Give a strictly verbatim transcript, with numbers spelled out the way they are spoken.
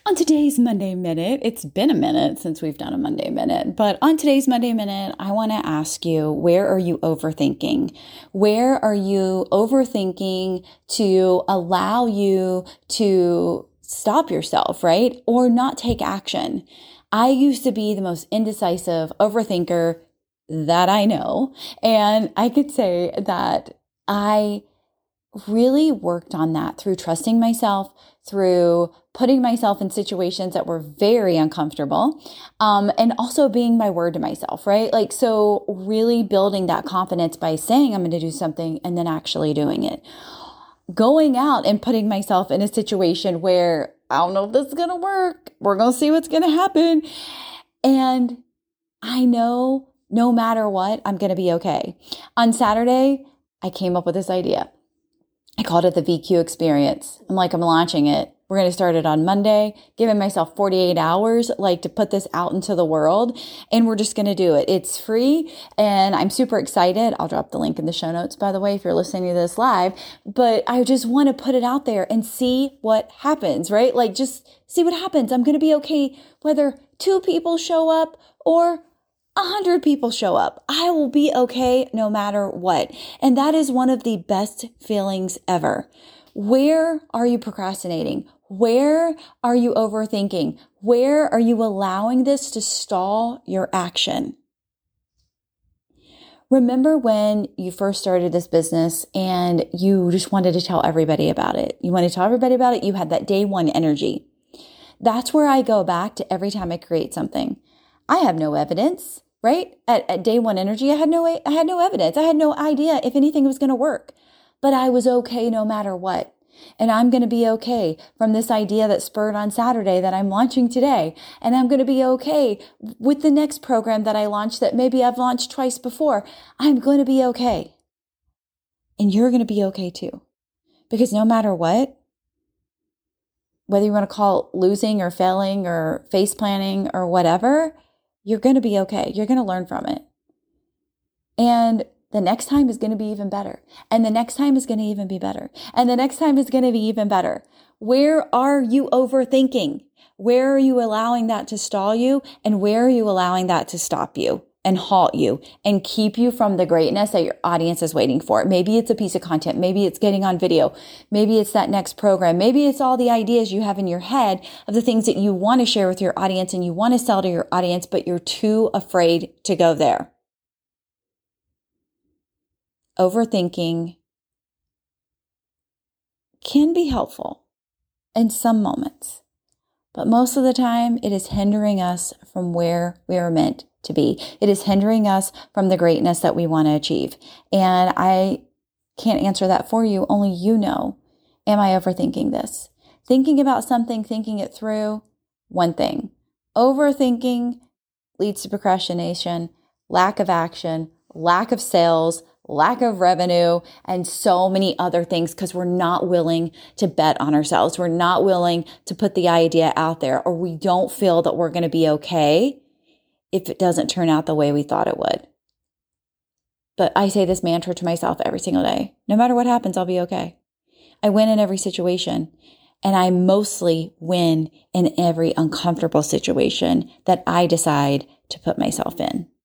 On today's Monday Minute, it's been a minute since we've done a Monday Minute, but on today's Monday Minute, I want to ask you, where are you overthinking? Where are you overthinking to allow you to stop yourself, right? Or not take action? I used to be the most indecisive overthinker that I know, and I could say that I really worked on that through trusting myself, through putting myself in situations that were very uncomfortable, um, and also being my word to myself, right? Like, so really building that confidence by saying I'm going to do something and then actually doing it. Going out and putting myself in a situation where I don't know if this is going to work. We're going to see what's going to happen. And I know no matter what, I'm going to be okay. On Saturday, I came up with this idea. I called it the V Q experience. I'm like, I'm launching it. We're going to start it on Monday, giving myself forty-eight hours, like to put this out into the world. And we're just going to do it. It's free. And I'm super excited. I'll drop the link in the show notes, by the way, if you're listening to this live, but I just want to put it out there and see what happens, right? Like just see what happens. I'm going to be okay whether two people show up or a hundred people show up. I will be okay no matter what. And that is one of the best feelings ever. Where are you procrastinating? Where are you overthinking? Where are you allowing this to stall your action? Remember when you first started this business and you just wanted to tell everybody about it? You wanted to tell everybody about it. You had that day one energy. That's where I go back to every time I create something. I have no evidence, right? At, at day one energy, I had no, I had no evidence. I had no idea if anything was going to work, but I was okay no matter what. And I'm going to be okay from this idea that spurred on Saturday that I'm launching today. And I'm going to be okay with the next program that I launched that maybe I've launched twice before. I'm going to be okay. And you're going to be okay too. Because no matter what, whether you want to call it losing or failing or face planning or whatever, you're going to be okay. You're going to learn from it. And the next time is going to be even better. And the next time is going to even be better. And the next time is going to be even better. Where are you overthinking? Where are you allowing that to stall you? And where are you allowing that to stop you and halt you and keep you from the greatness that your audience is waiting for? Maybe it's a piece of content. Maybe it's getting on video. Maybe it's that next program. Maybe it's all the ideas you have in your head of the things that you want to share with your audience and you want to sell to your audience, but you're too afraid to go there. Overthinking can be helpful in some moments, but most of the time it is hindering us from where we are meant to be. It is hindering us from the greatness that we want to achieve. And I can't answer that for you. Only you know. Am I overthinking this? Thinking about something, thinking it through, one thing. Overthinking leads to procrastination, lack of action, lack of sales, lack of revenue, and so many other things because we're not willing to bet on ourselves. We're not willing to put the idea out there, or we don't feel that we're going to be okay if it doesn't turn out the way we thought it would. But I say this mantra to myself every single day. No matter what happens, I'll be okay. I win in every situation, and I mostly win in every uncomfortable situation that I decide to put myself in.